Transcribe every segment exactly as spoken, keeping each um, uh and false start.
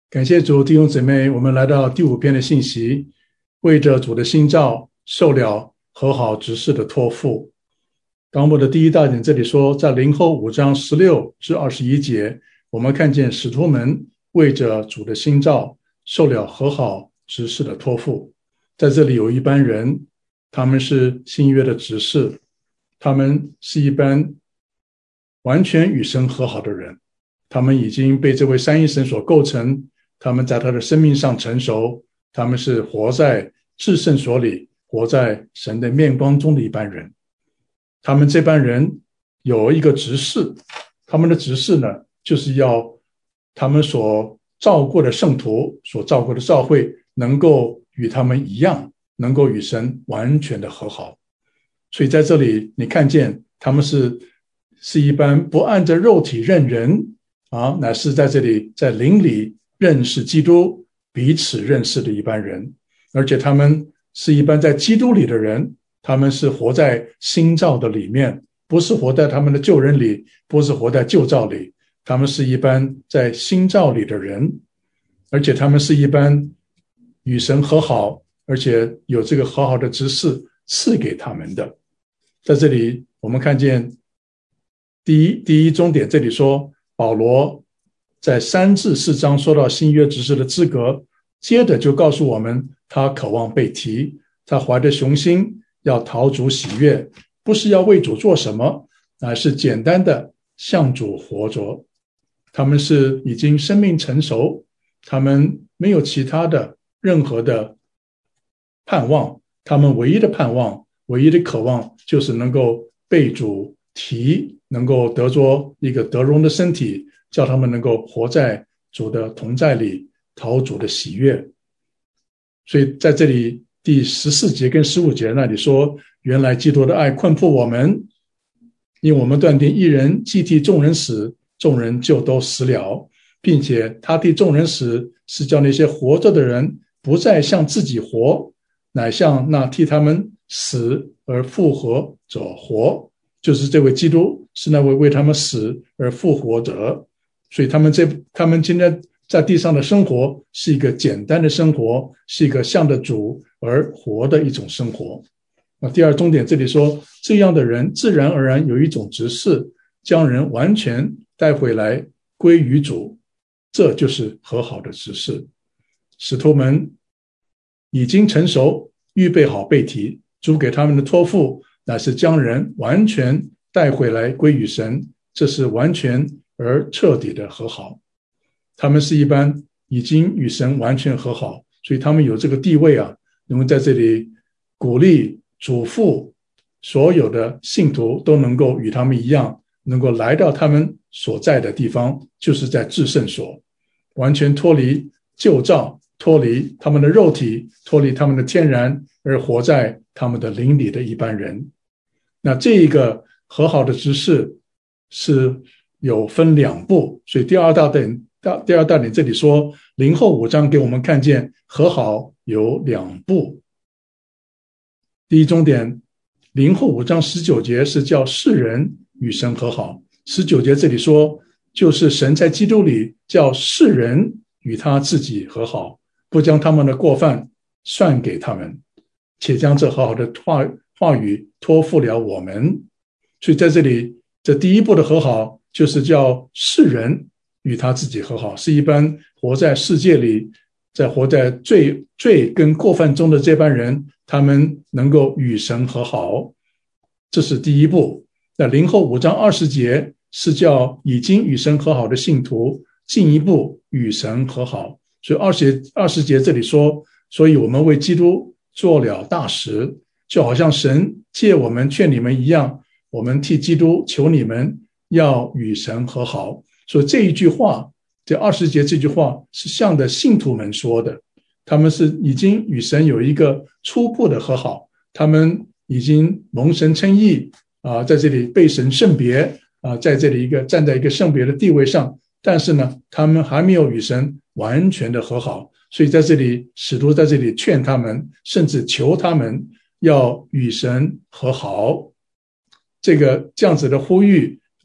感谢主，弟兄姊妹，我们来到第五篇的信息，为着主的新召，受了和好执事的托付。纲目的第一大点这里说，在林后五章十六至二十一节，我们看见使徒们为着主的新召，受了和好执事的托付。在这里有一班人，他们是新约的执事，他们是一般完全与神和好的人，他们已经被这位三一神所构成，他们在他的生命上成熟，他们是活在至圣所里，活在神的面光中的一班人。他们这班人有一个执事，他们的执事呢，就是要他们所照顾的圣徒，所照顾的教会，能够与他们一样，能够与神完全的和好。所以在这里你看见他们是是一般不按着肉体认人啊，乃是在这里在灵里认识基督，彼此认识的一般人。而且他们是一般在基督里的人，他们是活在新造的里面，不是活在他们的旧人里，不是活在旧造里，他们是一般在新造里的人。而且他们是一般与神和好，而且有这个和好的执事赐给他们的。在这里我们看见第一第一终点，这里说保罗在三至四章说到新约执事的资格，接着就告诉我们他渴望被提，他怀着雄心要讨主喜悦，不是要为主做什么，而是简单的向主活着。他们是已经生命成熟，他们没有其他的任何的盼望，他们唯一的盼望，唯一的渴望就是能够被主提，能够得着一个得荣的身体，叫他们能够活在主的同在里，讨主的喜悦。所以在这里第十四节跟十五节那里说，原来基督的爱困迫我们，因为我们断定一人既替众人死，众人就都死了，并且他替众人死，是叫那些活着的人不再向自己活，乃向那替他们死而复活者活，就是这位基督是那位为他们死而复活者。所以他们这他们今天在地上的生活是一个简单的生活，是一个向着主而活的一种生活。那第二重点这里说，这样的人自然而然有一种执事，将人完全带回来归于主，这就是和好的执事。使徒们已经成熟，预备好被提，主给他们的托付乃是将人完全带回来归于神，这是完全而彻底的和好。他们是一般已经与神完全和好，所以他们有这个地位啊，能够在这里鼓励嘱咐所有的信徒都能够与他们一样，能够来到他们所在的地方，就是在至圣所，完全脱离旧造，脱离他们的肉体，脱离他们的天然，而活在他们的灵里的一般人。那这一个和好的执事是有分两步，所以第二大点第二大点这里说，林后五章给我们看见和好有两步。第一重点，林后五章十九节是叫世人与神和好，十九节这里说，就是神在基督里叫世人与他自己和好，不将他们的过犯算给他们，且将这和好的话话语托付了我们。所以在这里，这第一步的和好就是叫世人与他自己和好，是一般活在世界里，在活在罪罪跟过犯中的这班人，他们能够与神和好，这是第一步。那林后五章二十节是叫已经与神和好的信徒进一步与神和好。所以二十二十节这里说，所以我们为基督做了大使，就好像神借我们劝你们一样，我们替基督求你们要与神和好。所以这一句话，这二十节这句话是向着信徒们说的，他们是已经与神有一个初步的和好，他们已经蒙神称义啊，在这里被神圣别啊，在这里一个站在一个圣别的地位上，但是呢，他们还没有与神完全的和好，所以在这里使徒在这里劝他们，甚至求他们要与神和好。这个这样子的呼吁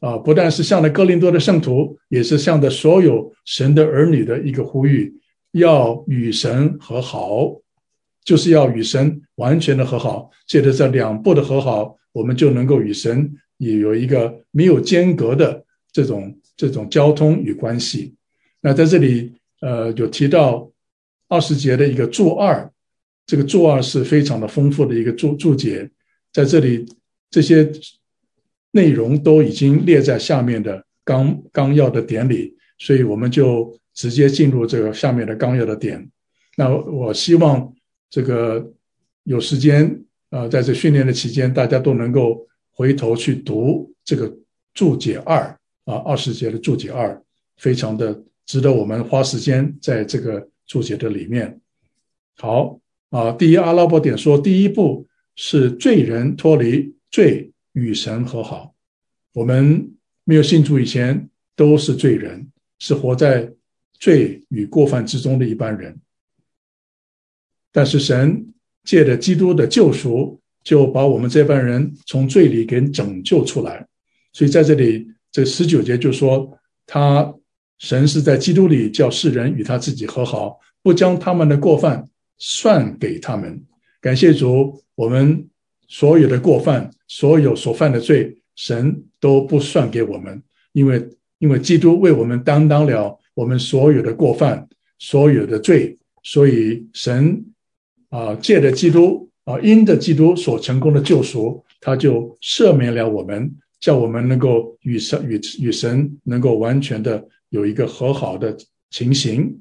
啊，不但是向着哥林多的圣徒，也是向着所有神的儿女的一个呼吁，要与神和好，就是要与神完全的和好。借着这两步的和好，我们就能够与神也有一个没有间隔的这种这种交通与关系。那在这里呃有提到二十节的一个注二，这个注二是非常的丰富的一个注注解，在这里这些内容都已经列在下面的纲纲要的点里，所以我们就直接进入这个下面的纲要的点。那我希望这个有时间呃，在这训练的期间，大家都能够回头去读这个注解二啊，二十节的注解二，非常的值得我们花时间在这个注解的里面。好啊，第一阿拉伯点说，第一步是罪人脱离罪，与神和好。我们没有信主以前都是罪人，是活在罪与过犯之中的一般人。但是神借着基督的救赎，就把我们这班人从罪里给拯救出来。所以在这里这十九节就说，他神是在基督里叫世人与他自己和好，不将他们的过犯算给他们。感谢主，我们所有的过犯，所有所犯的罪，神都不算给我们，因为因为基督为我们担当了我们所有的过犯，所有的罪，所以神啊、呃，借着基督啊、呃，因着基督所成功的救赎，他就赦免了我们，叫我们能够与神与与神能够完全的有一个和好的情形。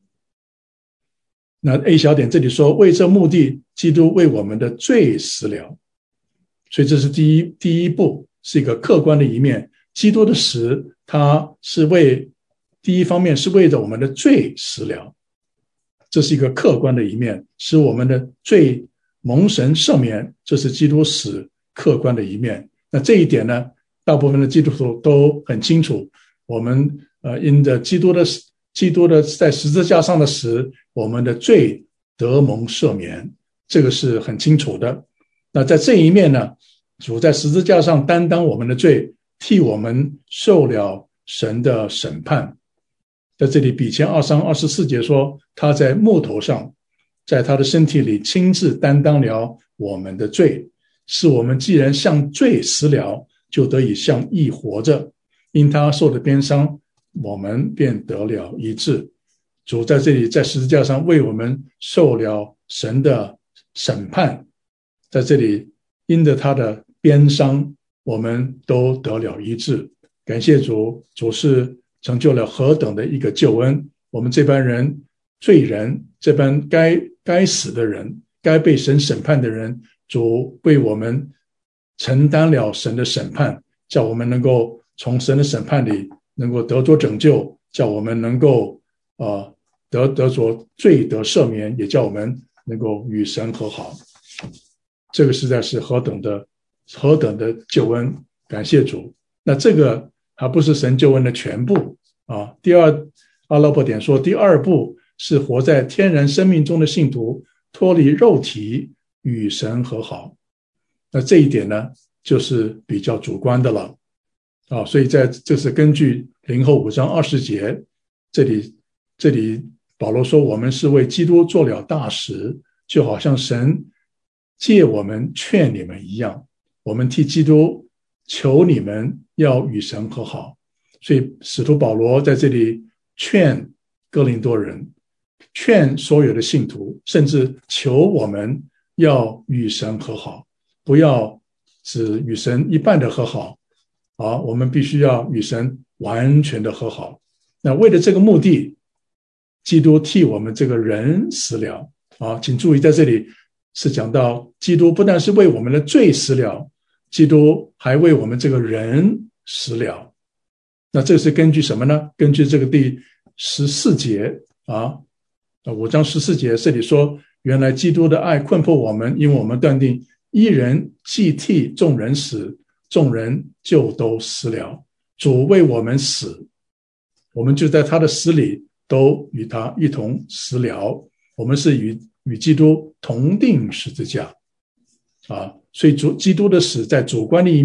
那 A 小点这里说，为这目的，基督为我们的罪死了。所以这是第一第一步，是一个客观的一面。基督的死，他是为第一方面是为着我们的罪死了，这是一个客观的一面，使我们的罪蒙神赦免，这是基督死客观的一面。那这一点呢，大部分的基督徒都很清楚。我们呃因着基督的基督的在十字架上的死，我们的罪得蒙赦免，这个是很清楚的。那在这一面呢，主在十字架上担当我们的罪，替我们受了神的审判。在这里比前二章二十四节说，他在木头上，在他的身体里亲自担当了我们的罪，是我们既然向罪死了，就得以向义活着。因他受的鞭伤，我们便得了医治。主在这里在十字架上为我们受了神的审判，在这里因着他的鞭伤，我们都得了医治。感谢主，主是成就了何等的一个救恩。我们这班人罪人，这班该该死的人，该被神审判的人，主为我们承担了神的审判，叫我们能够从神的审判里能够得着拯救，叫我们能够呃得得着罪得赦免，也叫我们能够与神和好。这个实在是何等的何等的救恩，感谢主。那这个还不是神救恩的全部啊。第二阿拉伯点说，第二步是活在天然生命中的信徒脱离肉体与神和好。那这一点呢，就是比较主观的了啊。所以在这是根据林后五章二十节，这里这里保罗说，我们是为基督做了大使，就好像神借我们劝你们一样，我们替基督求你们要与神和好。所以使徒保罗在这里劝哥林多人，劝所有的信徒，甚至求我们要与神和好，不要只与神一半的和好啊，我们必须要与神完全的和好。那为了这个目的，基督替我们这个人死了啊！请注意，在这里是讲到基督不但是为我们的罪死了，基督还为我们这个人死了。那这是根据什么呢？根据这个第十四节啊，五章十四节这里说，原来基督的爱困迫我们，因为我们断定一人既替众人死，众人就都死了。主为我们死，我们就在他的死里都与他一同死了。我们是与与基督同定十字架啊，所以主基督的死在主观的一面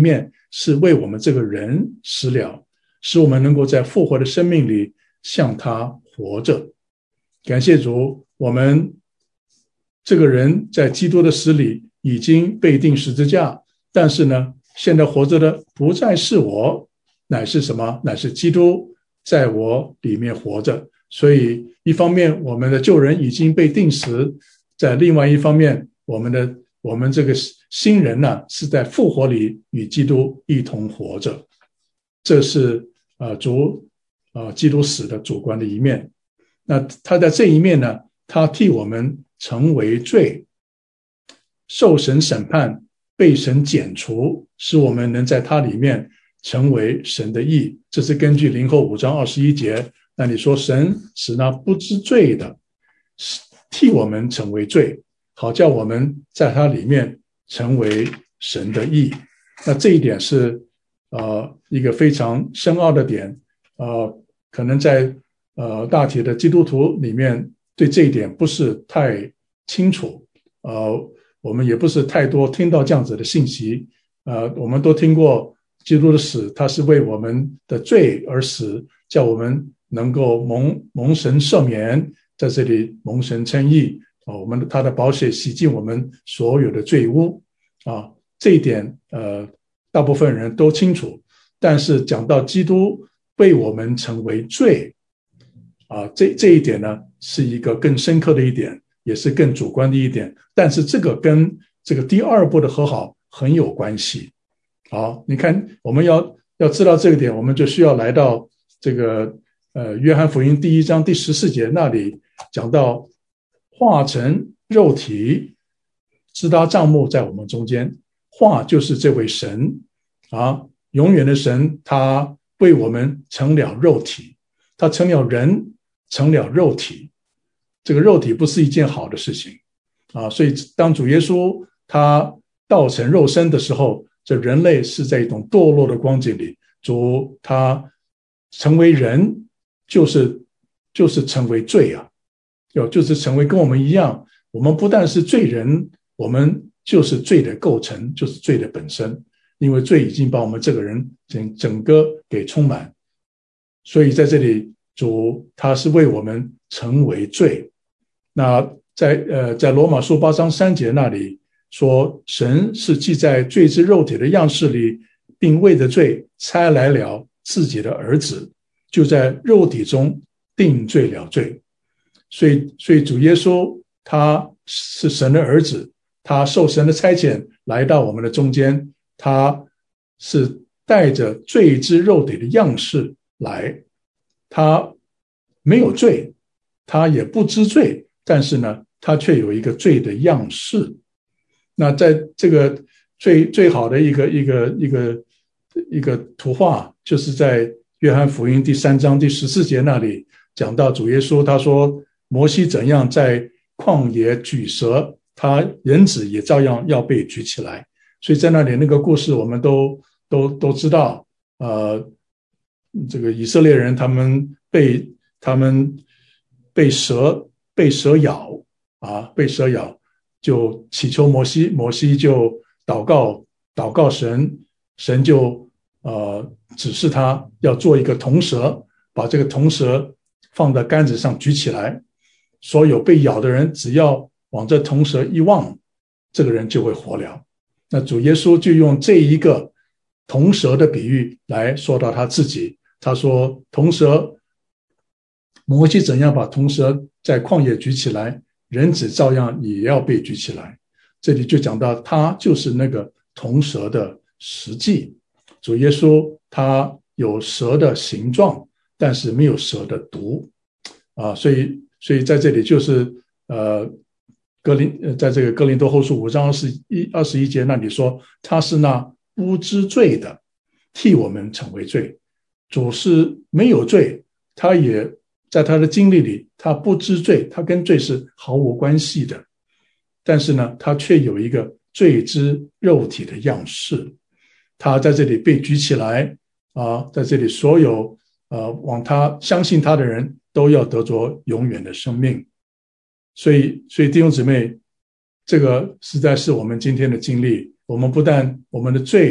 是为我们这个人死了，使我们能够在复活的生命里向他活着。感谢主，我们这个人在基督的死里已经被钉十字架，但是呢，现在活着的不再是我，乃是什么？乃是基督在我里面活着。所以一方面我们的旧人已经被钉死，在另外一方面我们的我们这个新人呢，是在复活里与基督一同活着。这是呃主呃基督死的主观的一面。那他在这一面呢，他替我们成为罪，受神审判，被神剪除，使我们能在他里面成为神的义。这是根据林后五章二十一节，那你说神使那不知罪的替我们成为罪，好叫我们在他里面成为神的义。那这一点是呃一个非常深奥的点，呃可能在呃大体的基督徒里面对这一点不是太清楚，呃我们也不是太多听到这样子的信息。呃我们都听过基督的死，他是为我们的罪而死，叫我们能够蒙蒙神赦免，在这里蒙神称义啊，我们他的宝血洗净我们所有的罪污啊，这一点呃大部分人都清楚。但是讲到基督为我们成为罪啊，这这一点呢是一个更深刻的一点，也是更主观的一点。但是这个跟这个第二步的和好很有关系。好，你看我们要要知道这个点，我们就需要来到这个呃约翰福音第一章第十四节那里讲到化成肉体，支搭帐幕在我们中间。化就是这位神啊，永远的神，他为我们成了肉体，他成了人，成了肉体。这个肉体不是一件好的事情啊，所以当主耶稣他道成肉身的时候，这人类是在一种堕落的光景里，主他成为人，就是就是成为罪啊，就是成为跟我们一样，我们不但是罪人，我们就是罪的构成，就是罪的本身，因为罪已经把我们这个人整整个给充满。所以在这里主他是为我们成为罪。那在呃在罗马书八章三节那里说，神是既在罪之肉体的样式里，并为着罪差来了自己的儿子，就在肉体中定罪了罪。所以所以主耶稣他是神的儿子，他受神的差遣来到我们的中间，他是带着罪之肉体的样式来，他没有罪，他也不知罪，但是呢他却有一个罪的样式。那在这个最最好的一个一个一个一个图画，就是在约翰福音第三章第十四节那里讲到主耶稣，他说摩西怎样在旷野举蛇，他人子也照样要被举起来。所以在那里那个故事我们都都都知道，呃，这个以色列人他们被他们被蛇被蛇咬啊，被蛇咬。就祈求摩西，摩西就祷告祷告神，神就呃指示他要做一个铜蛇，把这个铜蛇放在杆子上举起来，所有被咬的人只要往这铜蛇一望，这个人就会活了。那主耶稣就用这一个铜蛇的比喻来说到他自己，他说铜蛇，摩西怎样把铜蛇在旷野举起来，人子照样也要被举起来。这里就讲到他就是那个铜蛇的实际。主耶稣他有蛇的形状，但是没有蛇的毒啊，所以所以在这里就是呃哥林在这个哥林多后书五章二十一二十一节那里说，他是那不知罪的，替我们成为罪。主是没有罪，他也在他的经历里，他不知罪，他跟罪是毫无关系的，但是呢他却有一个罪之肉体的样式。他在这里被举起来啊，在这里所有呃往他相信他的人都要得着永远的生命。所以所以弟兄姊妹，这个实在是我们今天的经历。我们不但我们的罪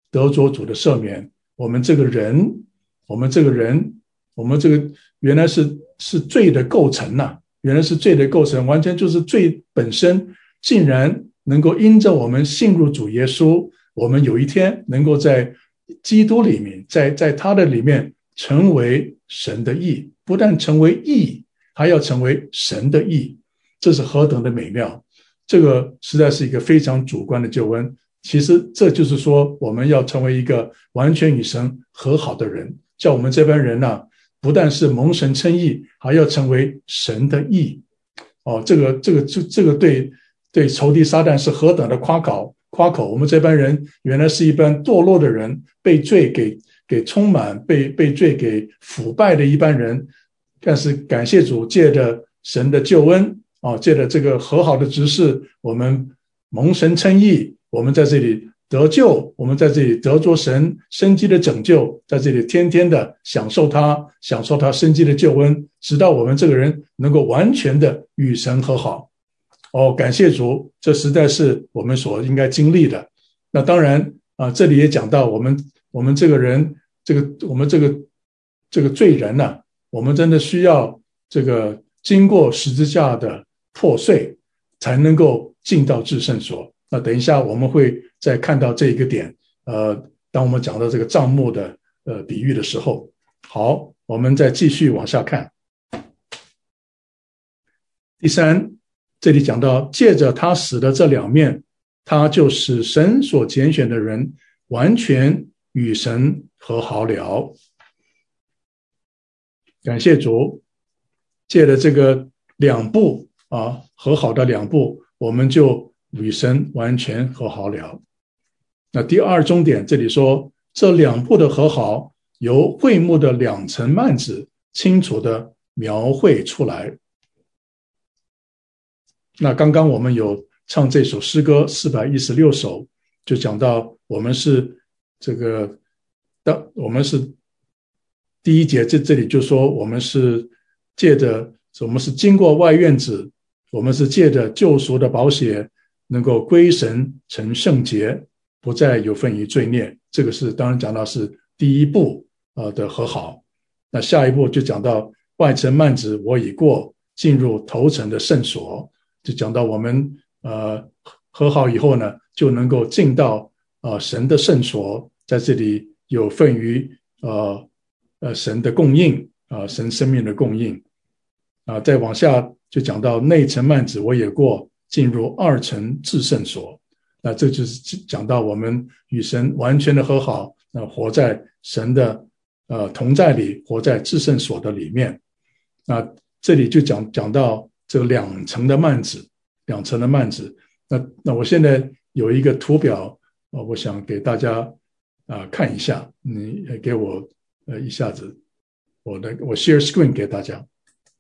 得着主的赦免，我们这个人，我们这个人，我们这个原来是是罪的构成呐、啊，原来是罪的构成，完全就是罪本身，竟然能够因着我们信入主耶稣，我们有一天能够在基督里面，在在他的里面成为神的义，不但成为义，还要成为神的义，这是何等的美妙！这个实在是一个非常主观的救恩。其实这就是说，我们要成为一个完全与神和好的人，叫我们这班人呢、啊，不但是蒙神称义，还要成为神的义。哦，这个这个这这个对对仇敌撒旦是何等的夸口夸口！我们这班人原来是一般堕落的人，被罪给给充满，被被罪给腐败的一般人，但是感谢主，借着神的救恩啊，借着这个和好的执事，我们蒙神称义。我们在这里得救，我们在这里得着神生机的拯救，在这里天天的享受他，享受他生机的救恩，直到我们这个人能够完全的与神和好。哦，感谢主，这实在是我们所应该经历的。那当然啊，这里也讲到我们我们这个人，这个我们这个这个罪人呢、啊，我们真的需要这个经过十字架的破碎，才能够进到至圣所。那等一下我们会再看到这一个点，呃，当我们讲到这个帐幕的呃比喻的时候，好，我们再继续往下看。第三，这里讲到借着他死的这两面，他就使神所拣选的人完全与神和好了。感谢主，借着这个两步啊和好的两步，我们就与神完全和好了。那第二重点，这里说这两步的和好由会幕的两层幔子清楚的描绘出来。那刚刚我们有唱这首诗歌四百一十六首，就讲到我们是这个当我们是第一节，这这里就说我们是借着我们是经过外院子，我们是借着救赎的宝血能够归神成圣洁，不再有份于罪孽。这个是当然讲到是第一步呃的和好。那下一步就讲到外层幔子我已过，进入头层的圣所，就讲到我们呃和好以后呢，就能够进到呃神的圣所，在这里有份于呃呃神的供应啊、呃，神生命的供应啊、呃。再往下就讲到内层幔子我也过，进入二层至圣所。那这就是讲到我们与神完全的和好，那活在神的呃同在里，活在至圣所的里面。那这里就讲讲到这两层的幔子，两层的幔子。那那我现在有一个图表，呃、我想给大家啊、呃、看一下，你给我呃一下子，我的我 share screen 给大家。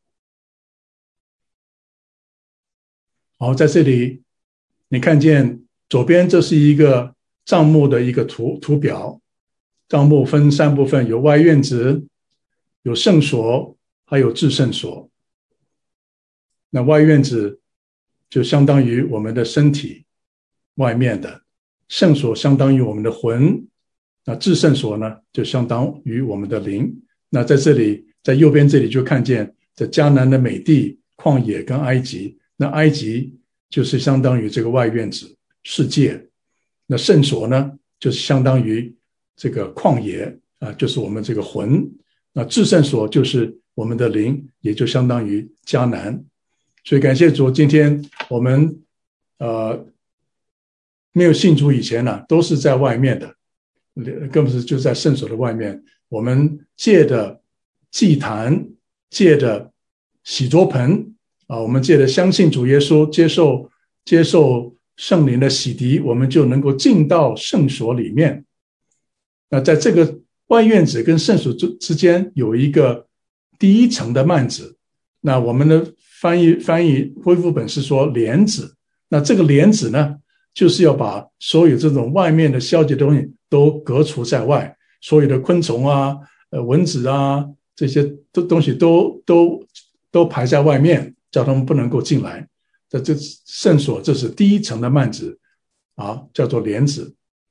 好，在这里你看见左边这是一个帐幕的一个图图表，帐幕分三部分，有外院子，有圣所，还有至圣所。那外院子就相当于我们的身体外面的，圣所相当于我们的魂，那至圣所呢就相当于我们的灵。那在这里，在右边这里就看见在迦南的美地、旷野跟埃及，那埃及就是相当于这个外院子世界，那圣所呢就是相当于这个旷野啊，就是我们这个魂，那至圣所就是我们的灵，也就相当于迦南。所以感谢主，今天我们呃没有信主以前呢、啊，都是在外面的，根本是就在圣所的外面。我们借着祭坛，借着洗濯盆啊，我们借着相信主耶稣，接受接受圣灵的洗涤，我们就能够进到圣所里面。那在这个外院子跟圣所之间有一个第一层的幔子，那我们的翻译翻译恢复本是说帘子，那这个帘子呢，就是要把所有这种外面的消极的东西都隔除在外，所有的昆虫啊、呃蚊子啊这些东西都都都排在外面，叫他们不能够进来。在这圣所，这是第一层的幔子啊，叫做帘子。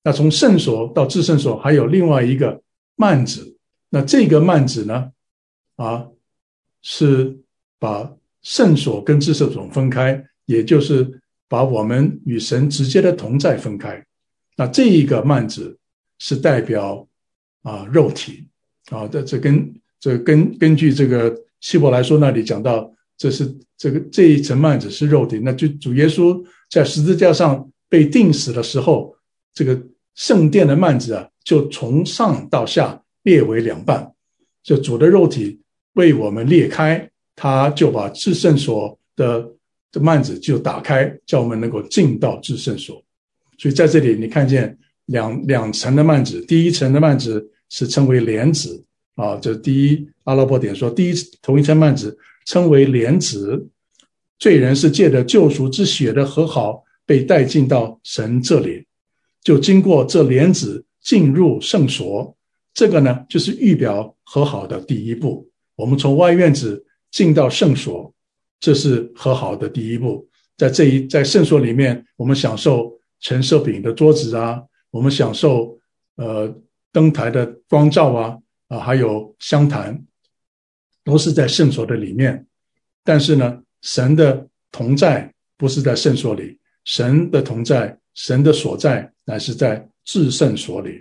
那从圣所到至圣所还有另外一个幔子，那这个幔子呢，啊，是把圣所跟至圣所分开，也就是把我们与神直接的同在分开。那这一个幔子是代表啊肉体啊，这这跟这根根据这个希伯来书那里讲到，这是这个这一层幔子是肉体，那就主耶稣在十字架上被钉死的时候，这个圣殿的幔子啊，就从上到下裂为两半，就主的肉体为我们裂开，他就把至圣所的的幔子就打开，叫我们能够进到至圣所。所以在这里你看见两两层的幔子，第一层的幔子是称为帘子啊，这第一阿拉伯典说，第一同一层幔子称为帘子，罪人是借着救赎之血的和好被带进到神这里，就经过这帘子进入圣所。这个呢，就是预表和好的第一步。我们从外院子进到圣所，这是和好的第一步。在这一在圣所里面，我们享受陈设饼的桌子啊，我们享受呃灯台的光照啊，啊还有香坛，都是在圣所的里面。但是呢，神的同在不是在圣所里，神的同在，神的所在乃是在至圣所里。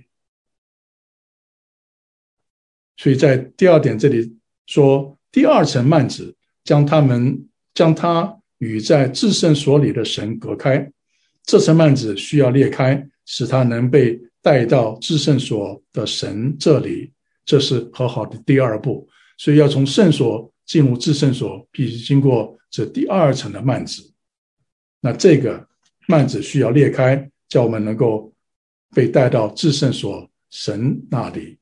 所以在第二点这里说，第二层幔子将他们将它与在至圣所里的神隔开，这层幔子需要裂开，使它能被带到至圣所的神这里，这是和好的第二步。所以要从圣所进入至圣所，必须经过这第二层的幔子。那这个幔子需要裂开，叫我们能够被带到至圣所神那里。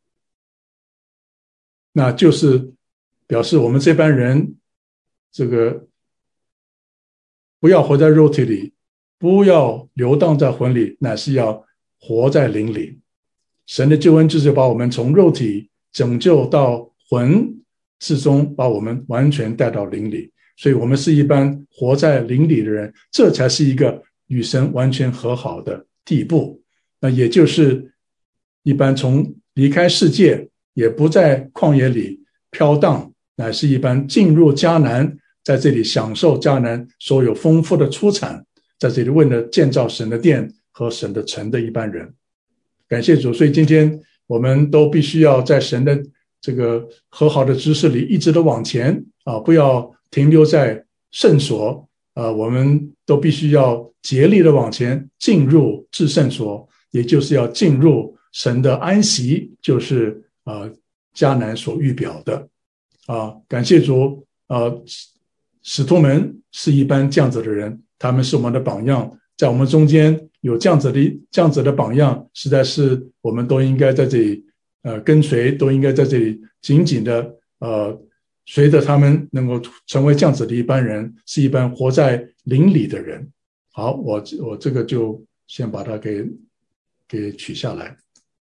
那就是表示我们这班人，这个不要活在肉体里，不要流荡在魂里，乃是要活在灵里。神的救恩就是把我们从肉体拯救到魂之中，把我们完全带到灵里。所以我们是一般活在灵里的人，这才是一个与神完全和好的地步。那也就是一般从离开世界，也不在旷野里飘荡，乃是一般进入迦南，在这里享受迦南所有丰富的出产，在这里为了建造神的殿和神的城的一般人。感谢主，所以今天我们都必须要在神的这个和好的知识里一直的往前啊，不要停留在圣所啊，我们都必须要竭力的往前进入至圣所，也就是要进入神的安息，就是啊，迦南所预表的啊，感谢主啊，使徒们是一般这样子的人，他们是我们的榜样，在我们中间有这样子的这样子的榜样，实在是我们都应该在这里呃跟随，都应该在这里紧紧的呃随着他们，能够成为这样子的一般人，是一般活在灵里的人。好，我我这个就先把它给给取下来。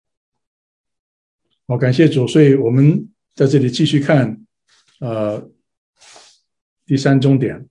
好，感谢主，所以我们在这里继续看呃第三重点。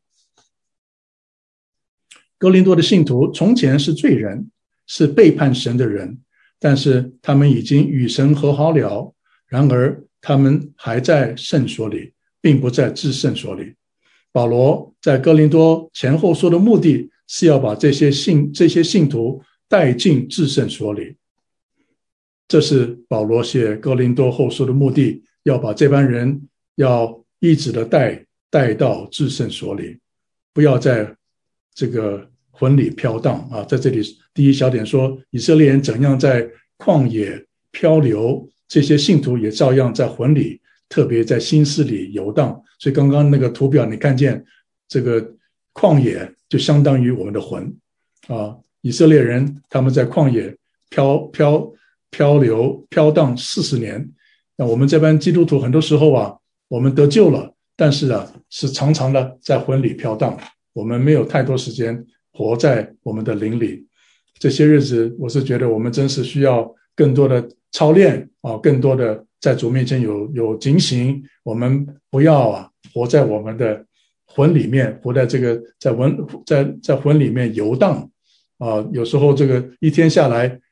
哥林多的信徒从前是罪人，是背叛神的人，但是他们已经与神和好了，然而他们还在圣所里，并不在至圣所里。保罗在哥林多前后书的目的是要把这些信这些信徒带进至圣所里，这是保罗写哥林多后书的目的，要把这班人要一直的带带到至圣所里，不要在这个魂里飘荡啊！在这里第一小点说，以色列人怎样在旷野漂流，这些信徒也照样在魂里，特别在心思里游荡。所以刚刚那个图表你看见，这个旷野就相当于我们的魂啊！以色列人他们在旷野漂漂漂流飘荡四十年，那我们这班基督徒很多时候啊，我们得救了，但是啊，是常常的在魂里飘荡，我们没有太多时间活在我们的灵里。这些日子我是觉得我们真是需要更多的操练啊，更多的在主面前有有警醒，我们不要啊活在我们的魂里面，活在这个在魂在在魂里面游荡啊。有时候这个一天下来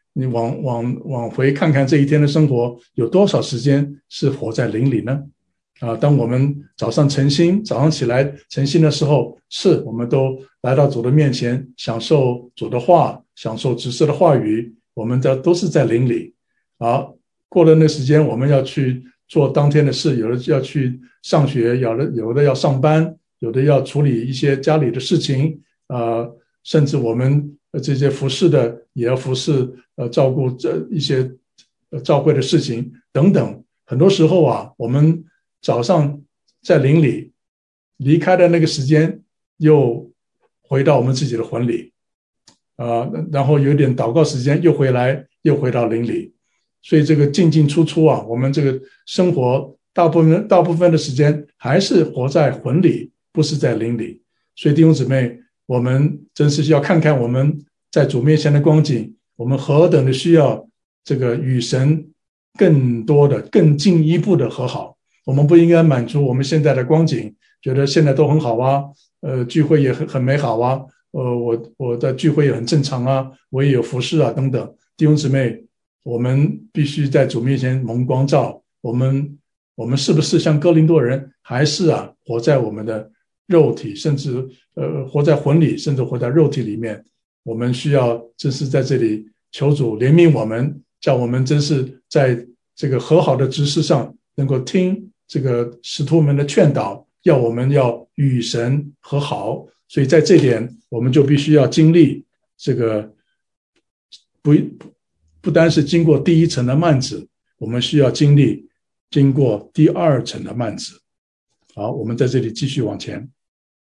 你往往往回看看这一天的生活，有多少时间是活在灵里呢？啊，当我们早上晨星，早上起来晨星的时候，是我们都来到主的面前，享受主的话，享受执事的话语，我们的都是在灵里。啊，过了那时间，我们要去做当天的事，有的要去上学，有的有的要上班，有的要处理一些家里的事情，呃，甚至我们这些服侍的也要服侍，呃，照顾这一些呃教会的事情等等。很多时候啊，我们早上在灵里离开的那个时间，又回到我们自己的魂里，呃，然后有点祷告时间，又回来，又回到灵里。所以这个进进出出啊，我们这个生活大部分大部分的时间还是活在魂里，不是在灵里。所以弟兄姊妹，我们真是要看看我们在主面前的光景，我们何等的需要这个与神更多的、更进一步的和好。我们不应该满足我们现在的光景，觉得现在都很好啊，呃，聚会也很很美好啊，呃，我我的聚会也很正常啊，我也有服侍啊等等。弟兄姊妹，我们必须在主面前蒙光照，我们我们是不是像哥林多人，还是啊活在我们的肉体，甚至呃活在魂里，甚至活在肉体里面？我们需要真是在这里求主怜悯我们，叫我们真是在这个和好的执事上能够听这个使徒们的劝导，要我们要与神和好。所以在这点我们就必须要经历这个不不单是经过第一层的幔子，我们需要经历经过第二层的幔子。好，我们在这里继续往前。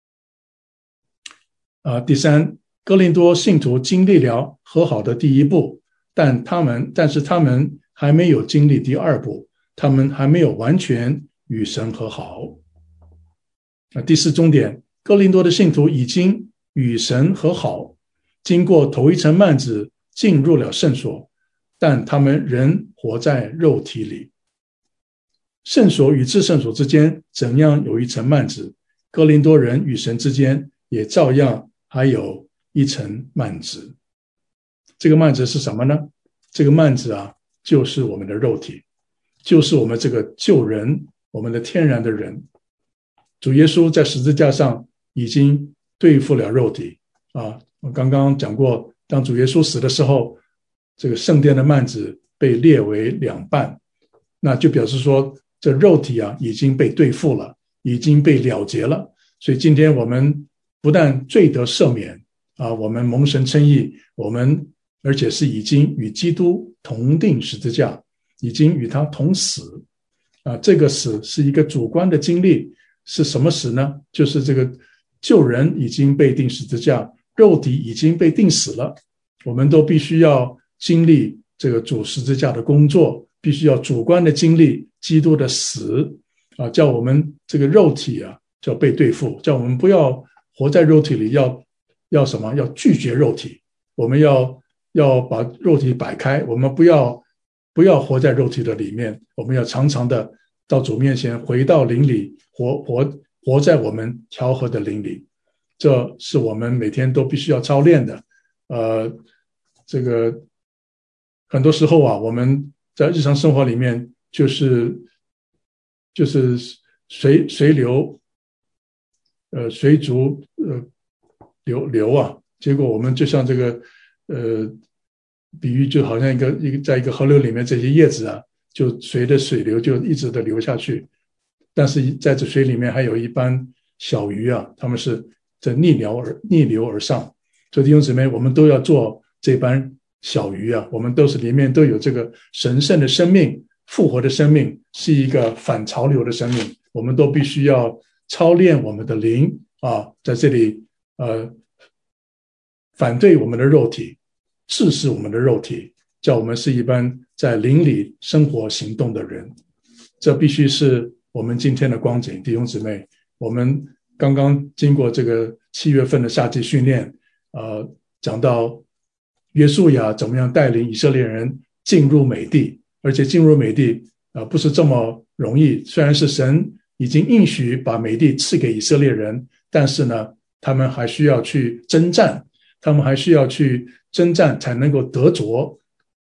啊，第三，哥林多信徒经历了和好的第一步，但他们但是他们还没有经历第二步，他们还没有完全与神和好。啊，第四重点，哥林多的信徒已经与神和好，经过头一层幔子进入了圣所，但他们仍活在肉体里。圣所与至圣所之间怎样有一层幔子，哥林多人与神之间也照样还有一层幔子。这个幔子是什么呢？这个幔子啊，就是我们的肉体，就是我们这个旧人，我们的天然的人。主耶稣在十字架上已经对付了肉体啊！我刚刚讲过，当主耶稣死的时候，这个圣殿的幔子被裂为两半，那就表示说，这肉体啊已经被对付了，已经被了结了。所以今天我们不但罪得赦免啊，我们蒙神称义，我们而且是已经与基督同定十字架，已经与他同死啊。这个死是一个主观的经历，是什么死呢？就是这个旧人已经被钉十字架，肉体已经被钉死了。我们都必须要经历这个主十字架的工作，必须要主观的经历基督的死啊，叫我们这个肉体啊叫被对付，叫我们不要活在肉体里，要要什么？要拒绝肉体，我们要要把肉体摆开，我们不要不要活在肉体的里面，我们要常常的到主面前，回到灵里，活活活在我们调和的灵里。这是我们每天都必须要操练的。呃，这个很多时候啊，我们在日常生活里面就是就是随随流，呃，随逐呃流流啊，结果我们就像这个呃，比喻就好像一个一个在一个河流里面，这些叶子啊，就随着水流就一直的流下去，但是在这水里面还有一班小鱼啊，他们是在逆流而逆流而上。所以弟兄姊妹，我们都要做这班小鱼啊，我们都是里面都有这个神圣的生命，复活的生命，是一个反潮流的生命。我们都必须要操练我们的灵啊，在这里呃反对我们的肉体，制止我们的肉体，叫我们是一般在灵里生活行动的人。这必须是我们今天的光景。弟兄姊妹，我们刚刚经过这个七月份的夏季训练，呃，讲到约书亚怎么样带领以色列人进入美地，而且进入美地呃不是这么容易。虽然是神已经应许把美地赐给以色列人，但是呢，他们还需要去征战，他们还需要去征战才能够得着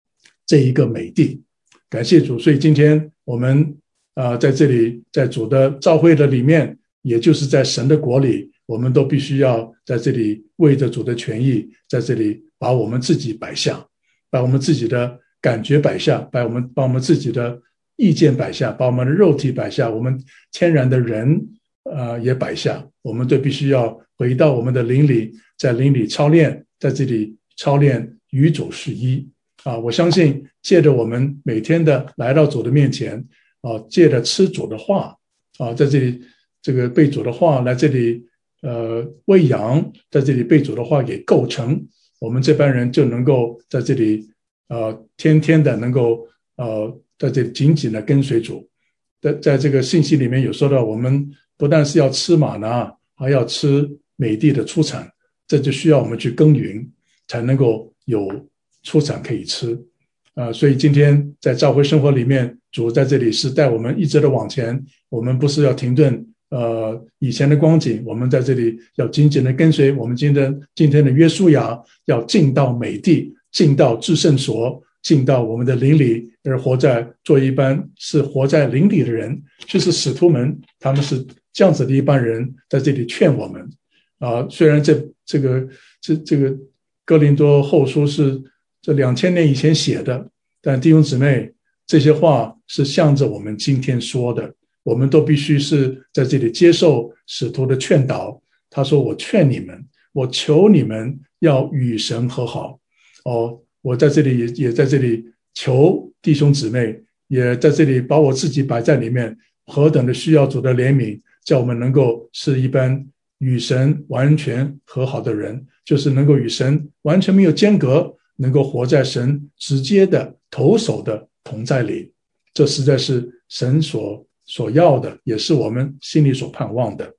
这一个美地。感谢主，所以今天我们呃在这里，在主的召会的里面，也就是在神的国里，我们都必须要在这里为着主的权益，在这里把我们自己摆下，把我们自己的感觉摆下，把我们把我们自己的意见摆下，把我们的肉体摆下，我们天然的人呃也摆下。我们都必须要回到我们的灵里，在灵里操练，在这里操练与主是一啊！我相信借着我们每天的来到主的面前啊，借着吃主的话啊，在这里这个被主的话来这里呃喂养，在这里被主的话给构成，我们这班人就能够在这里呃天天的能够呃在这里紧紧的跟随主。在在这个信息里面有说到，我们不但是要吃玛拿，还要吃美地的出产，这就需要我们去耕耘，才能够有出产可以吃。呃，所以今天在教会生活里面，主在这里是带我们一直的往前，我们不是要停顿呃以前的光景，我们在这里要紧紧的跟随我们今天今天的约书亚，要进到美地，进到至圣所，进到我们的灵里，而活在做一般是活在灵里的人，就是使徒们，他们是这样子的一般人，在这里劝我们啊、呃。虽然这这个这这个哥林多后书是这两千年以前写的，但弟兄姊妹，这些话是向着我们今天说的，我们都必须是在这里接受使徒的劝导。他说：“我劝你们，我求你们要与神和好。”哦。我在这里 也, 也在这里求弟兄姊妹，也在这里把我自己摆在里面，何等的需要主的怜悯，叫我们能够是一般与神完全和好的人，就是能够与神完全没有间隔，能够活在神直接的头首的同在里。这实在是神所所要的，也是我们心里所盼望的。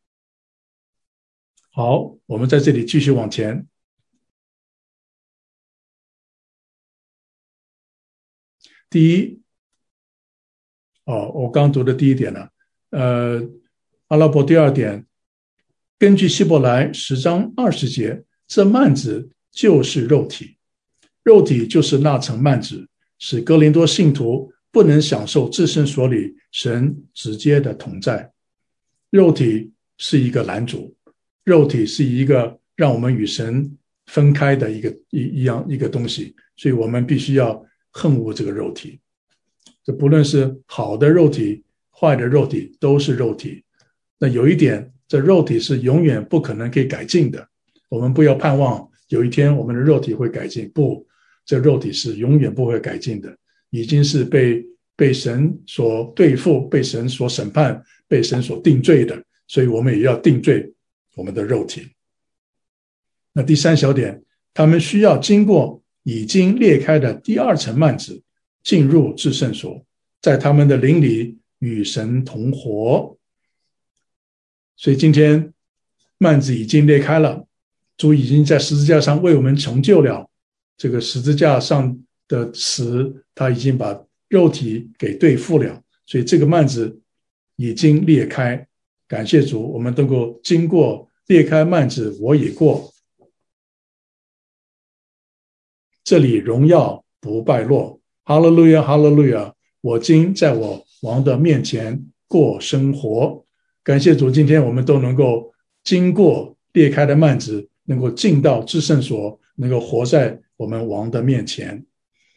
好，我们在这里继续往前。第一，哦，我刚读的第一点呢，呃，阿拉伯第二点，根据希伯来十章二十节，这幔子就是肉体，肉体就是那层幔子，使哥林多信徒不能享受至圣所里神直接的同在。肉体是一个拦阻，肉体是一个让我们与神分开的一个一一样一个东西，所以我们必须要恨恶这个肉体。这不论是好的肉体坏的肉体都是肉体。那有一点，这肉体是永远不可能可以改进的，我们不要盼望有一天我们的肉体会改进，不，这肉体是永远不会改进的，已经是被被神所对付，被神所审判，被神所定罪的，所以我们也要定罪我们的肉体。那第三小点，他们需要经过已经裂开的第二层幔子，进入至圣所，在他们的灵里与神同活。所以今天幔子已经裂开了，主已经在十字架上为我们成就了这个十字架上的死，他已经把肉体给对付了，所以这个幔子已经裂开。感谢主，我们能够经过裂开幔子，我也过。这里荣耀不败落，哈利路亚，哈利路亚！我今在我王的面前过生活。感谢主，今天我们都能够经过裂开的幔子，能够进到至圣所，能够活在我们王的面前。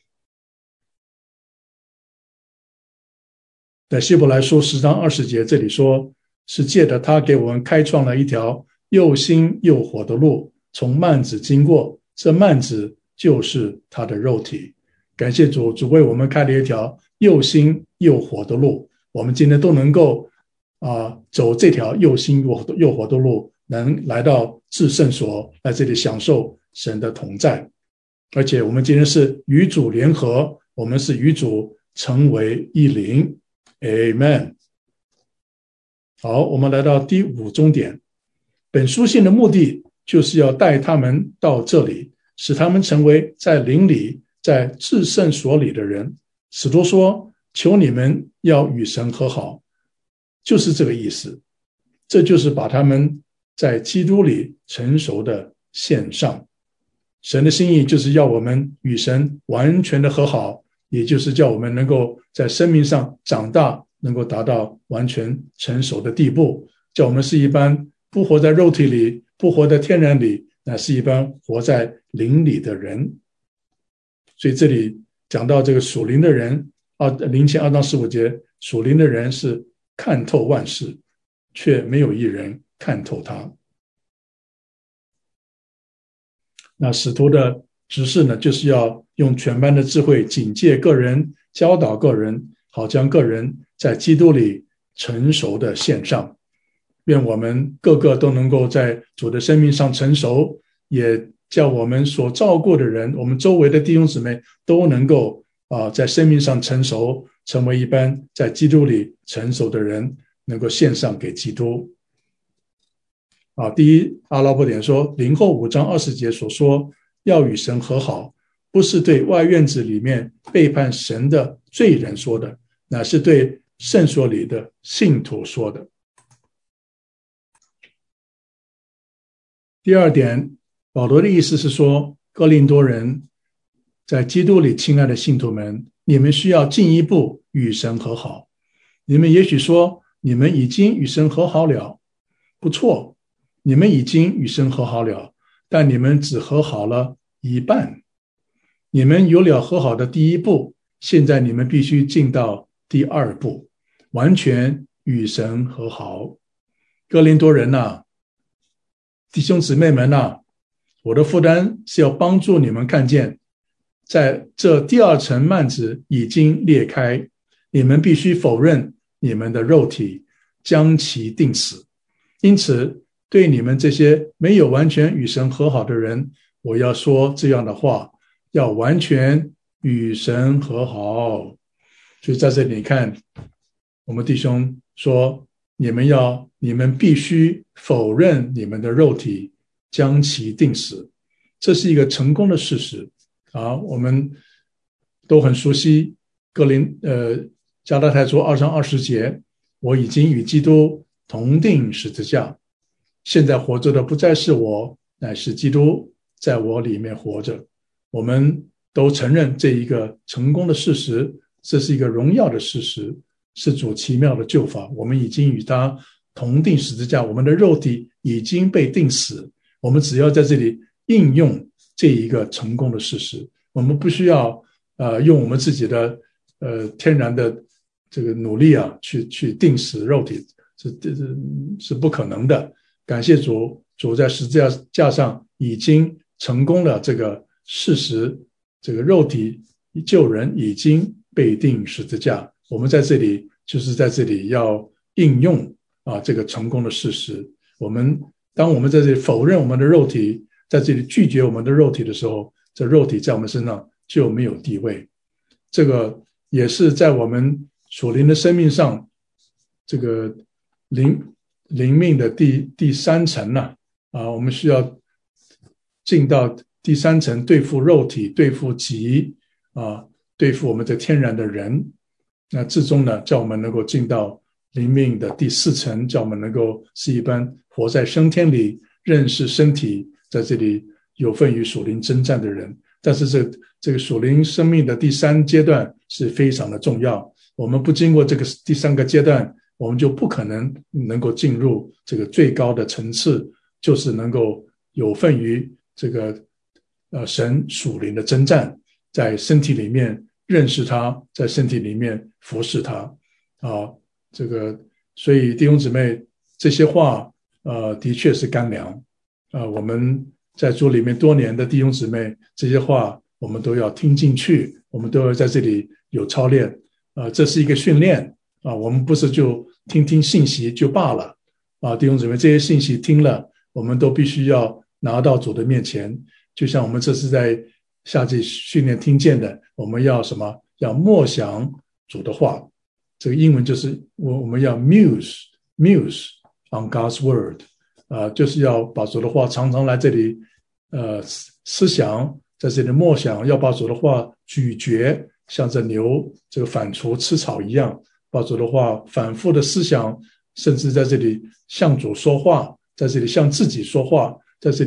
在希伯来书十章二十节，这里说是借着他给我们开创了一条又新又活的路，从幔子经过，这幔子就是他的肉体。感谢主，主为我们开了一条又新又活的路，我们今天都能够啊，走这条又新又活的路，能来到至圣所，来这里享受神的同在。而且我们今天是与主联合，我们是与主成为一灵。 Amen。 好，我们来到第五重点，本书信的目的就是要带他们到这里，使他们成为在灵里，在至圣所里的人。使徒说，求你们要与神和好，就是这个意思。这就是把他们在基督里成熟的献上。 神的心意就是要我们与神完全的和好，也就是叫我们能够在生命上长大，能够达到完全成熟的地步，叫我们是一般不活在肉体里，不活在天然里，乃是一般活在灵里的人。所以这里讲到这个属灵的人，灵前二章十五节，属灵的人是看透万事，却没有一人看透他。那使徒的职事呢，就是要用全班的智慧警戒个人，教导个人，好将个人在基督里成熟的献上。愿我们个个都能够在主的生命上成熟，也叫我们所照顾的人，我们周围的弟兄姊妹都能够、呃、在生命上成熟，成为一般在基督里成熟的人，能够献上给基督。啊，第一阿拉伯点说，林后五章二十节所说要与神和好，不是对外院子里面背叛神的罪人说的，乃是对圣所里的信徒说的。第二点，保罗的意思是说，哥林多人在基督里亲爱的信徒们，你们需要进一步与神和好。你们也许说，你们已经与神和好了，不错，你们已经与神和好了，但你们只和好了一半。你们有了和好的第一步，现在你们必须进到第二步，完全与神和好。哥林多人啊，弟兄姊妹们啊，我的负担是要帮助你们看见，在这第二层幔子已经裂开，你们必须否认你们的肉体，将其钉死。因此对你们这些没有完全与神和好的人，我要说这样的话，要完全与神和好。所以在这里你看，我们弟兄说，你们要你们必须否认你们的肉体，将其钉死。这是一个成功的事实啊！我们都很熟悉哥林呃加拉太书二章二十节，我已经与基督同钉十字架，现在活着的不再是我，乃是基督在我里面活着。我们都承认这一个成功的事实，这是一个荣耀的事实，是主奇妙的救法。我们已经与他同钉十字架，我们的肉体已经被钉死，我们只要在这里应用这一个成功的事实，我们不需要呃用我们自己的呃天然的这个努力啊去去钉死肉体，是是是不可能的。感谢主，主在十字架上已经成功了这个事实，这个肉体救人已经被钉十字架。我们在这里就是在这里要应用啊这个成功的事实。我们当我们在这里否认我们的肉体，在这里拒绝我们的肉体的时候，这肉体在我们身上就没有地位。这个也是在我们属灵的生命上，这个灵灵命的第第三层呢、啊，啊，我们需要进到第三层，对付肉体，对付己啊，对付我们的天然的人。那至终呢，叫我们能够进到灵命的第四层，叫我们能够是一般活在升天里，认识身体，在这里有份于属灵征战的人。但是这这个属灵生命的第三阶段是非常的重要，我们不经过这个第三个阶段，我们就不可能能够进入这个最高的层次，就是能够有份于这个呃神属灵的征战，在身体里面认识他，在身体里面服侍他啊。这个所以弟兄姊妹，这些话呃的确是干粮啊、呃。我们在主里面多年的弟兄姊妹，这些话我们都要听进去，我们都要在这里有操练啊、呃。这是一个训练啊，我们不是就听听信息就罢了啊。弟兄姊妹，这些信息听了，我们都必须要拿到主的面前。就像我们这次在夏季训练听见的，我们要什么？要默想主的话。这个英文就是我我们要 muse muse on God's word， 呃，就是要把主的话常常来这里呃思想，在这里默想，要把主的话咀嚼，像这牛这个反刍吃草一样，把主的话反复的思想，甚至在这里向主说话，在这里向自己说话，在这里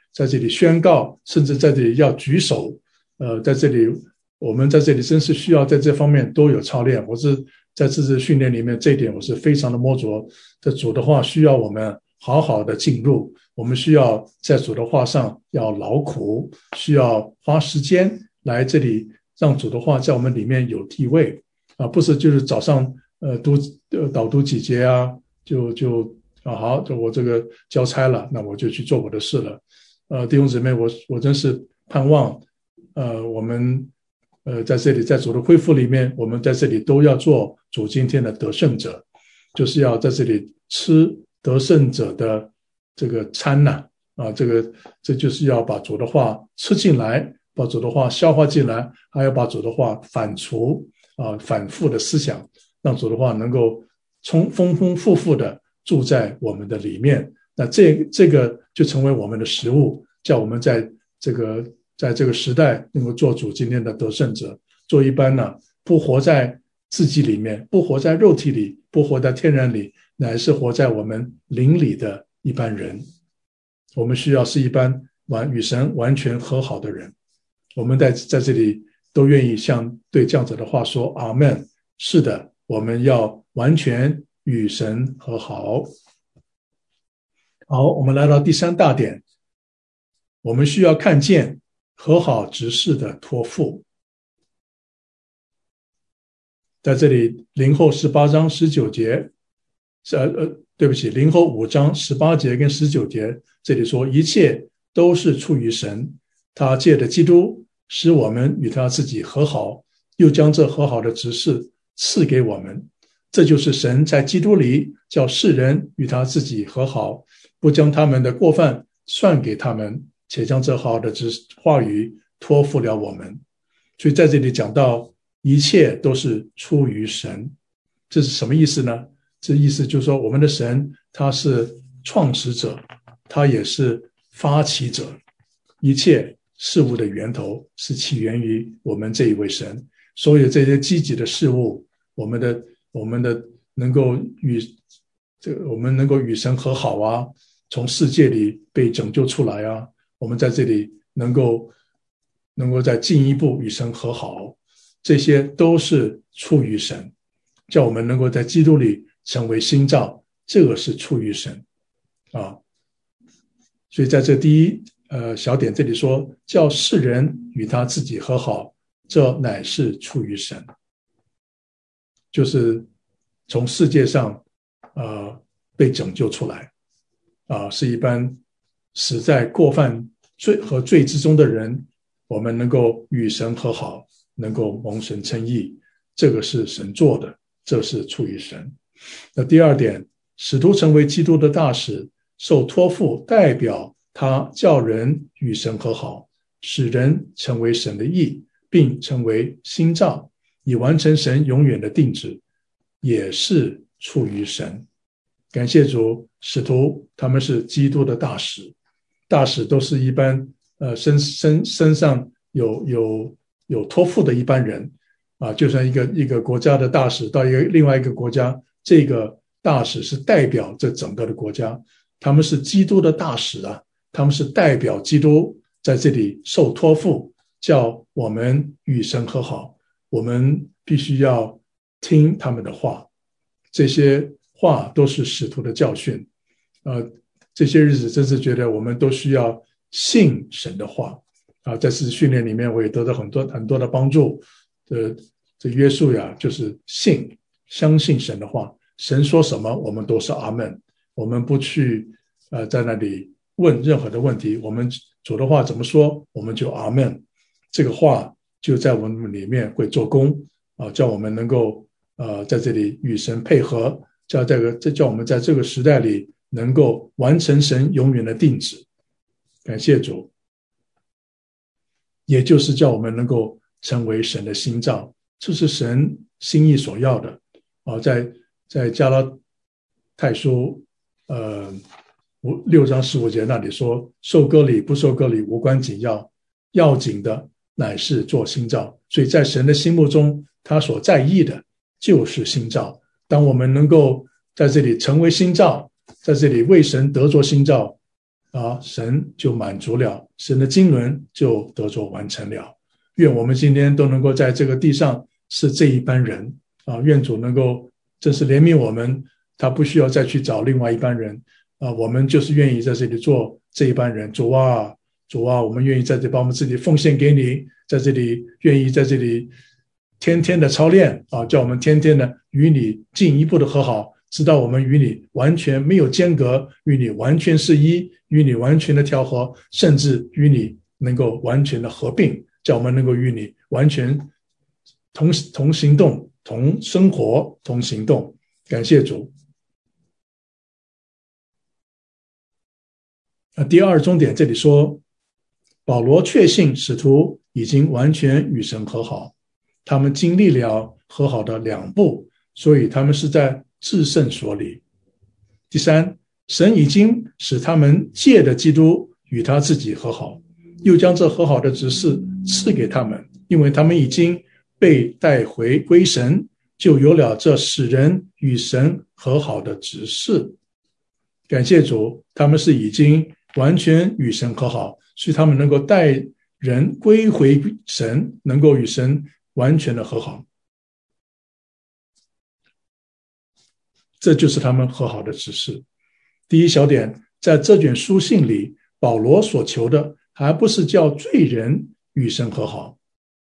在这里宣告，甚至在这里要举手。呃，在这里我们在这里真是需要在这方面都有操练。我是在这次训练里面，这一点我是非常的摸着。这主的话需要我们好好的进入，我们需要在主的话上要劳苦，需要花时间来这里让主的话在我们里面有地位啊，不是就是早上呃读呃导读几节啊，就就啊好，就我这个交差了，那我就去做我的事了。呃，弟兄姊妹，我我真是盼望呃我们呃在这里在主的恢复里面，我们在这里都要做主今天的得胜者，就是要在这里吃得胜者的这个餐呐、啊，啊，这个这就是要把主的话吃进来，把主的话消化进来，还要把主的话反刍啊，反复的思想，让主的话能够充丰丰富富的住在我们的里面。那这这个就成为我们的食物，叫我们在这个在这个时代能够做主今天的得胜者，做一般呢不活在自己里面，不活在肉体里，不活在天然里，乃是活在我们灵里的一般人。我们需要是一般完与神完全和好的人。我们在在这里都愿意像对这样子的话说阿们。是的，我们要完全与神和好。好，我们来到第三大点，我们需要看见和好执事的托付。在这里林后十八章十九节，呃呃，对不起，林后五章十八节跟十九节，这里说一切都是出于神，他借着基督使我们与他自己和好，又将这和好的职事赐给我们。这就是神在基督里叫世人与他自己和好，不将他们的过犯算给他们，且将这好的话语托付了我们。所以在这里讲到一切都是出于神，这是什么意思呢？这意思就是说我们的神他是创始者，他也是发起者，一切事物的源头是起源于我们这一位神。所有这些积极的事物，我们的我们的能够与这个我们能够与神和好啊，从世界里被拯救出来啊，我们在这里能够能够再进一步与神和好，这些都是出于神，叫我们能够在基督里成为新造，这个是出于神啊。所以在这第一呃小点这里说，叫世人与他自己和好，这乃是出于神，就是从世界上呃被拯救出来啊、呃，是一般死在过犯罪和罪之中的人，我们能够与神和好，能够蒙神称义，这个是神做的，这是出于神。那第二点，使徒成为基督的大使，受托付代表他叫人与神和好，使人成为神的义，并成为新造，以完成神永远的定旨，也是出于神。感谢主，使徒他们是基督的大使，大使都是一般呃身身身上有有有托付的一般人啊，就像一个一个国家的大使到一个另外一个国家，这个大使是代表这整个的国家，他们是基督的大使啊，他们是代表基督在这里受托付，叫我们与神和好，我们必须要听他们的话，这些话都是使徒的教训。呃，这些日子真是觉得我们都需要信神的话啊，在这次训练里面我也得到很多很多的帮助。呃，这约束呀，就是信，相信神的话，神说什么我们都是阿们，我们不去呃在那里问任何的问题，我们主的话怎么说我们就阿们，这个话就在我们里面会做工啊、呃，叫我们能够呃在这里与神配合，叫这个这叫我们在这个时代里能够完成神永远的定旨。感谢主，也就是叫我们能够成为神的新造，这是神心意所要的啊、呃。在在加拉太书呃五六章十五节那里说，受割礼不受割礼无关紧要，要紧的乃是做新造。所以在神的心目中，他所在意的就是新造。当我们能够在这里成为新造，在这里为神得着新造， 啊，神就满足了，神的经纶就得着完成了。愿我们今天都能够在这个地上是这一班人啊！愿主能够真是怜悯我们，他不需要再去找另外一班人啊！我们就是愿意在这里做这一班人。主啊，主啊，我们愿意在这里把我们自己奉献给你，在这里愿意在这里天天的操练啊，叫我们天天的与你进一步的和好，直到我们与你完全没有间隔，与你完全是一，与你完全的调和，甚至与你能够完全的合并。叫我们能够与你完全同同行动、同生活、同行动。感谢主。第二重点，这里说保罗确信使徒已经完全与神和好，他们经历了和好的两步，所以他们是在至圣所里。第三，神已经使他们借着基督与他自己和好，又将这和好的指示赐给他们，因为他们已经被带回归神，就有了这使人与神和好的指示。感谢主，他们是已经完全与神和好，所以他们能够带人归回神，能够与神完全的和好。这就是他们和好的指示。第一小点，在这卷书信里，保罗所求的还不是叫罪人与神和好，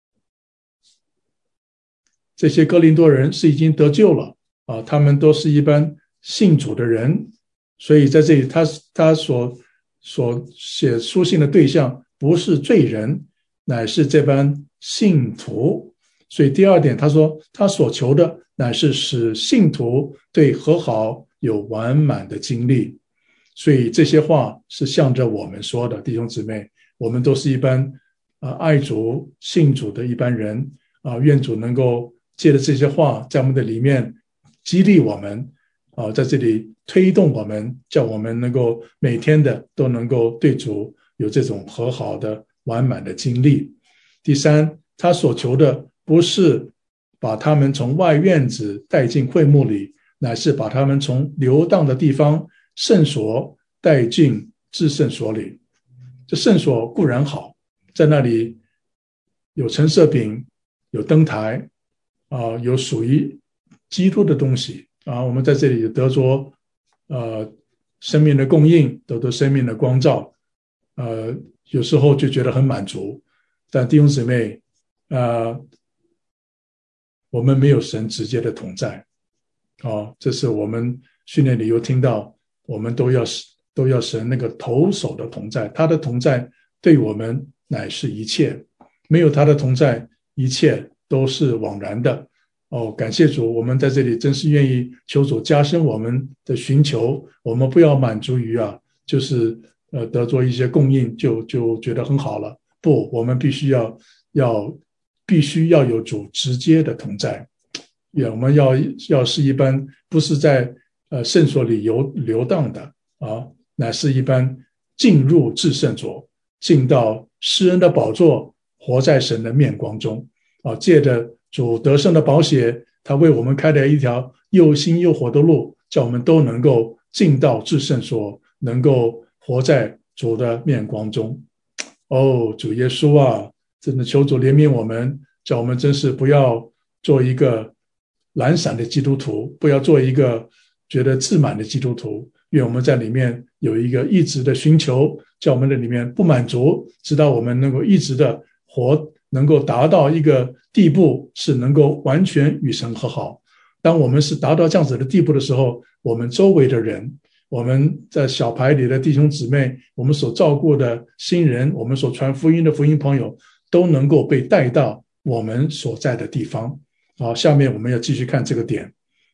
这些哥林多人是已经得救了啊，他们都是一般信主的人，所以在这里他他所所写书信的对象不是罪人，乃是这般信徒。所以第二点，他说他所求的乃是使信徒对和好有完满的经历。所以这些话是向着我们说的，弟兄姊妹，我们都是一般、呃、爱主信主的一般人啊、呃，愿主能够借着这些话在我们的里面激励我们啊、呃，在这里推动我们，叫我们能够每天的都能够对主有这种和好的完满的经历。第三，他所求的不是把他们从外院子带进会幕里，乃是把他们从流荡的地方圣所带进至圣所里。这圣所固然好，在那里有陈设饼，有灯台、呃、有属于基督的东西啊，我们在这里得着呃生命的供应，得着生命的光照，呃，有时候就觉得很满足。但弟兄姊妹，呃，我们没有神直接的同在，哦，这是我们训练里有听到，我们都要都要神那个头首的同在，他的同在对我们乃是一切，没有他的同在，一切都是枉然的。哦，感谢主，我们在这里真是愿意求主加深我们的寻求，我们不要满足于啊，就是呃得着一些供应就就觉得很好了，不，我们必须要要必须要有主直接的同在，我们要要是一般不是在呃圣所里游流荡的啊，乃是一般进入至圣所，进到施恩的宝座，活在神的面光中啊，借着主得胜的宝血，他为我们开了一条又新又活的路，叫我们都能够进到至圣所，能够活在主的面光中。哦，主耶稣啊，真的求主怜悯我们，叫我们真是不要做一个懒散的基督徒，不要做一个觉得自满的基督徒，愿我们在里面有一个一直的寻求，叫我们的里面不满足，直到我们能够一直的活，能够达到一个地步，是能够完全与神和好。当我们是达到这样子的地步的时候，我们周围的人，我们在小牌里的弟兄姊妹，我们所照顾的新人，我们所传福音的福音朋友，都能够被带到我们所在的地方。好，下面我们要继续看这个点。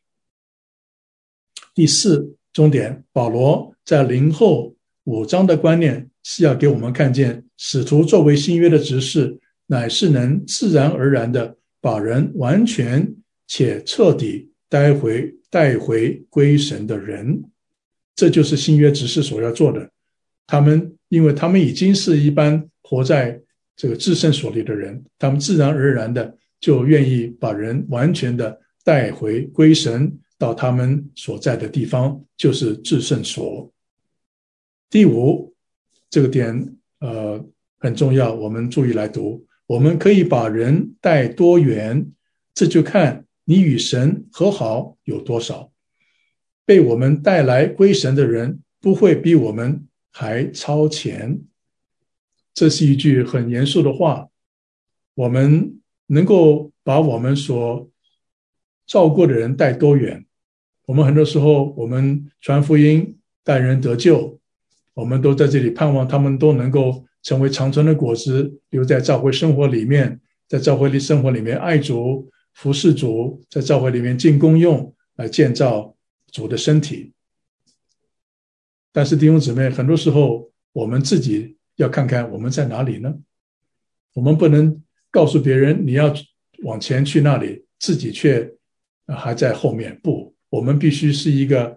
第四重点，保罗在林后五章的观念是要给我们看见，使徒作为新约的执事，乃是能自然而然的把人完全且彻底带回带回归神的人，这就是新约执事所要做的。他们因为他们已经是一般活在这个至圣所里的人，他们自然而然的就愿意把人完全的带回归神，到他们所在的地方，就是至圣所。第五， 这个点呃很重要，我们注意来读。我们可以把人带多远，这就看你与神和好有多少。被我们带来归神的人，不会比我们还超前。这是一句很严肃的话。我们能够把我们所照顾的人带多远？我们很多时候，我们传福音带人得救，我们都在这里盼望他们都能够成为长存的果子，留在教会生活里面，在教会里生活里面爱主、服侍主，在教会里面尽功用，来建造主的身体。但是弟兄姊妹，很多时候我们自己要看看我们在哪里呢？我们不能告诉别人你要往前去那里，自己却还在后面。不，我们必须是一个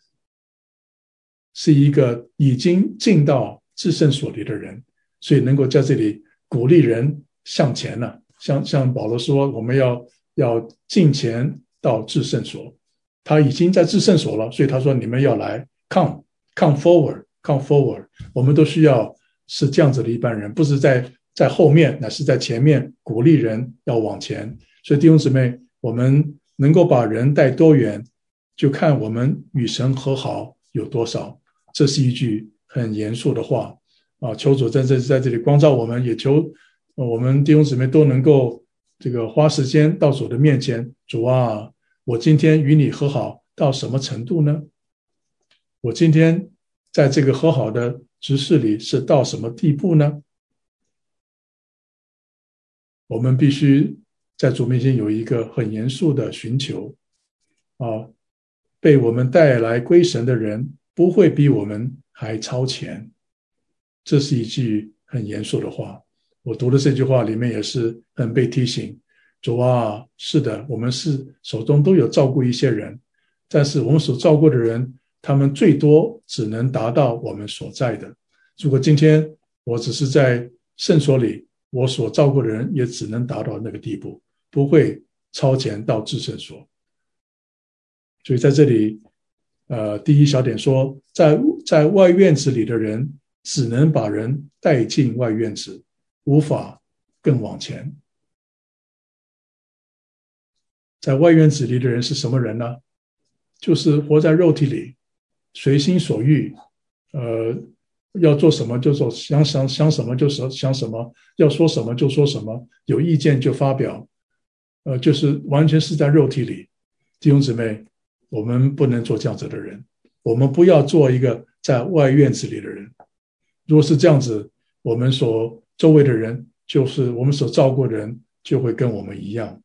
是一个已经进到至圣所里的人，所以能够在这里鼓励人向前了。像像保罗说，我们要要进前到至圣所，他已经在至圣所了，所以他说你们要来 come come forward come forward。我们都需要是这样子的一般人，不是在在后面，乃是在前面鼓励人要往前。所以弟兄姊妹，我们能够把人带多远，就看我们与神和好有多少。这是一句很严肃的话啊！求主在这在这里光照我们，也求我们弟兄姊妹都能够这个花时间到主的面前。主啊，我今天与你和好到什么程度呢？我今天在这个和好的执事里是到什么地步呢？我们必须在主面前有一个很严肃的寻求啊！被我们带来归神的人不会比我们还超前。这是一句很严肃的话。我读的这句话里面也是很被提醒。主啊，是的，我们是手中都有照顾一些人，但是我们所照顾的人，他们最多只能达到我们所在的。如果今天我只是在圣所里，我所照顾的人也只能达到那个地步，不会超前到至圣所。所以在这里呃，第一小点说，在在外院子里的人只能把人带进外院子，无法更往前。在外院子里的人是什么人呢？就是活在肉体里，随心所欲，呃，要做什么就做，想想想什么就想什么，要说什么就说什么，有意见就发表，呃，就是完全是在肉体里。弟兄姊妹，我们不能做这样子的人，我们不要做一个在外院子里的人。如果是这样子，我们所周围的人，就是我们所照顾的人，就会跟我们一样。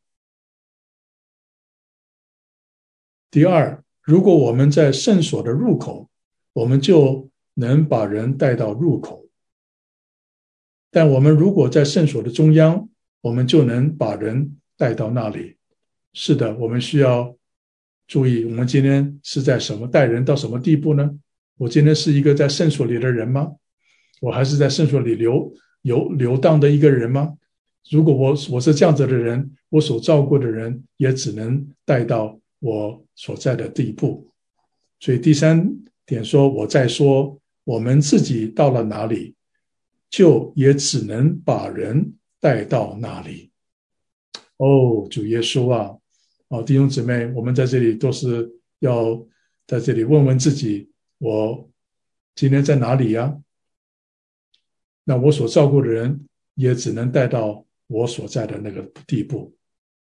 第二，如果我们在圣所的入口，我们就能把人带到入口；但我们如果在圣所的中央，我们就能把人带到那里。是的，我们需要注意，我们今天是在什么带人到什么地步呢？我今天是一个在圣所里的人吗？我还是在圣所里流游流荡的一个人吗？如果我我是这样子的人，我所照顾的人也只能带到我所在的地步。所以第三点说，我在说我们自己到了哪里，就也只能把人带到那里。哦，主耶稣啊！哦，弟兄姊妹，我们在这里都是要在这里问问自己，我今天在哪里呀？那我所照顾的人也只能带到我所在的那个地步。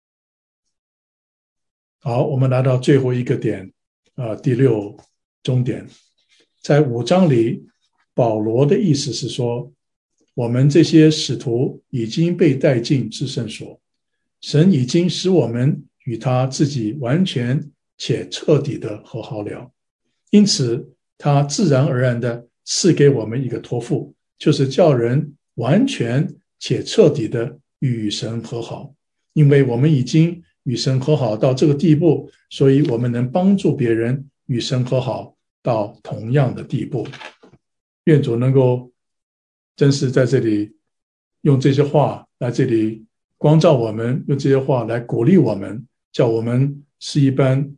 好，我们来到最后一个点，呃，第六终点。在五章里，保罗的意思是说，我们这些使徒已经被带进至圣所，神已经使我们与他自己完全且彻底的和好了，因此他自然而然的赐给我们一个托付，就是叫人完全且彻底的与神和好。因为我们已经与神和好到这个地步，所以我们能帮助别人与神和好到同样的地步。愿主能够真是在这里用这些话来这里光照我们，用这些话来鼓励我们，叫我们是一般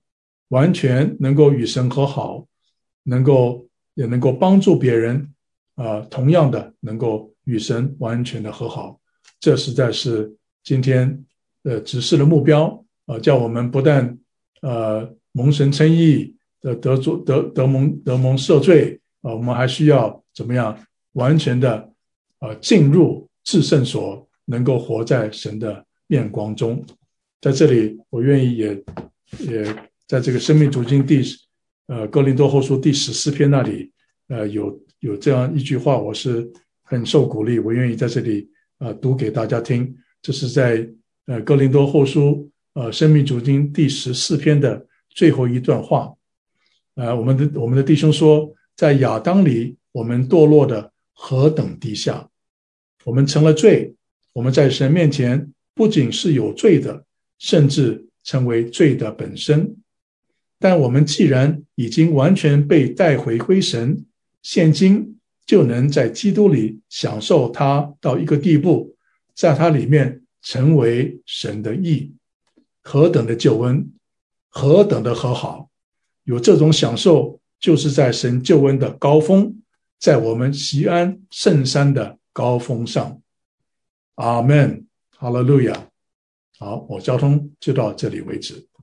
完全能够与神和好，能够也能够帮助别人呃，同样的能够与神完全的和好。这实在是今天呃指示的目标，呃，叫我们不但呃蒙神称义，得得得得得蒙得蒙赦罪，呃，我们还需要怎么样完全的呃进入至圣所，能够活在神的面光中。在这里，我愿意也也在这个生命读经第呃哥林多后书第十四篇那里，呃有有这样一句话，我是很受鼓励，我愿意在这里呃读给大家听。这是在呃哥林多后书呃生命读经第十四篇的最后一段话。呃，我们的我们的弟兄说，在亚当里我们堕落的何等低下，我们成了罪，我们在神面前不仅是有罪的，甚至成为罪的本身。但我们既然已经完全被带回归神，现今就能在基督里享受他到一个地步，在他里面成为神的义。何等的救恩，何等的和好，有这种享受，就是在神救恩的高峰，在我们锡安圣山的高峰上。阿们，哈利路亚。好，我交通就到这里为止。